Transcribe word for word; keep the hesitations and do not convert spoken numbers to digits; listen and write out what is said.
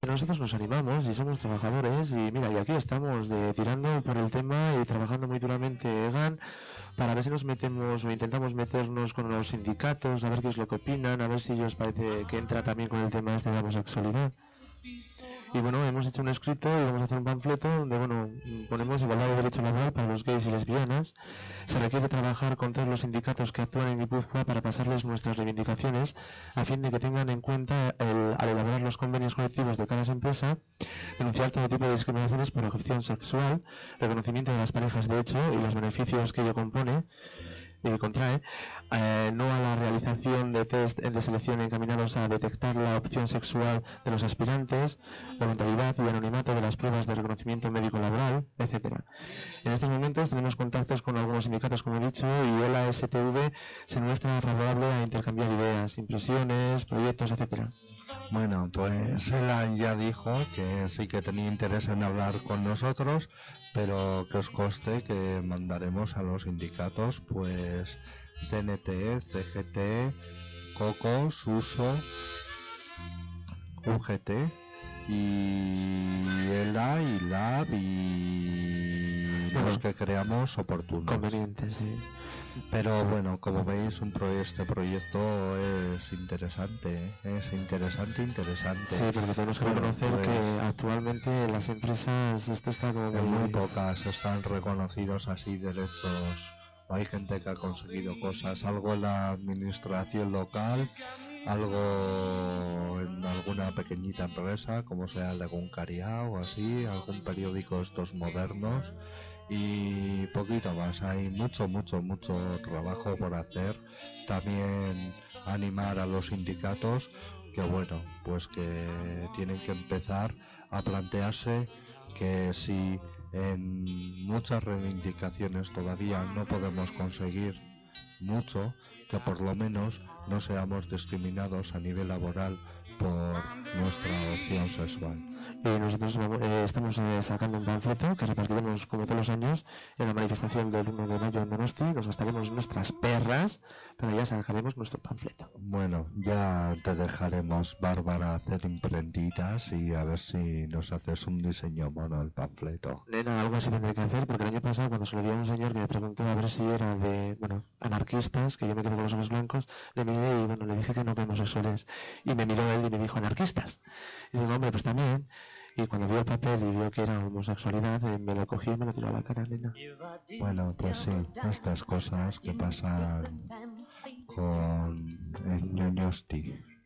pero nosotros nos animamos y somos trabajadores y mira, y aquí estamos de, tirando por el tema y trabajando muy duramente Egan para ver si nos metemos o intentamos meternos con los sindicatos, a ver qué es lo que opinan, a ver si ellos parece que entra también con el tema este de la homosexualidad. Y bueno, hemos hecho un escrito y vamos a hacer un panfleto donde, bueno, ponemos igualdad de derecho laboral para los gays y lesbianas. Se requiere trabajar con todos los sindicatos que actúan en Guipúzcoa para pasarles nuestras reivindicaciones a fin de que tengan en cuenta, el, al elaborar los convenios colectivos de cada empresa, denunciar todo tipo de discriminaciones por opción sexual, reconocimiento de las parejas de hecho y los beneficios que ello compone y contrae, eh, no a la realización de test de selección encaminados a detectar la opción sexual de los aspirantes, voluntariedad y anonimato de las pruebas de reconocimiento médico laboral, etcétera. En estos momentos tenemos contactos con algunos sindicatos, como he dicho, y ELA S T V se muestra favorable a intercambiar ideas, impresiones, proyectos, etcétera. Bueno, pues ELA ya dijo que sí que tenía interés en hablar con nosotros, pero que os conste que mandaremos a los sindicatos, pues C N T, C G T, COCO, SUSO, U G T y ELA y LAB y bueno, los que creamos oportunos. Convenientes, sí. Pero bueno, como veis, un pro este proyecto es interesante, ¿eh? es interesante, interesante. Sí, porque tenemos que bueno, reconocer pues, que actualmente las empresas, esto está como en muy... muy pocas están reconocidos así derechos. Hay gente que ha conseguido cosas, algo en la administración local, algo en alguna pequeñita empresa, como sea algún Cariá o así, algún periódico estos modernos. Y poquito más, hay mucho, mucho, mucho trabajo por hacer. También animar a los sindicatos que bueno, pues que tienen que empezar a plantearse que si en muchas reivindicaciones todavía no podemos conseguir mucho, que por lo menos no seamos discriminados a nivel laboral por nuestra opción sexual. Y nosotros eh, estamos eh, sacando un panfleto que repartiremos como todos los años en la manifestación del uno de mayo en Donosti. Nos gastaremos nuestras perras, pero ya sacaremos nuestro panfleto. Bueno, ya te dejaremos, Bárbara, hacer imprenditas y a ver si nos haces un diseño mono el panfleto. Nena, algo así tendré que hacer, porque el año pasado cuando se lo dio a un señor que me preguntó a ver si era de, bueno, anarquistas, que yo me quedo con los ojos blancos, le miré y bueno, le dije que no, que homosexuales. Y me miró él y me dijo, anarquistas. Y digo, hombre, pues también. Y cuando vio el papel y vio que era homosexualidad, eh, me lo cogió y me lo tiró a la cara, nena. Bueno, pues sí, estas cosas que pasan con el ñoñosti.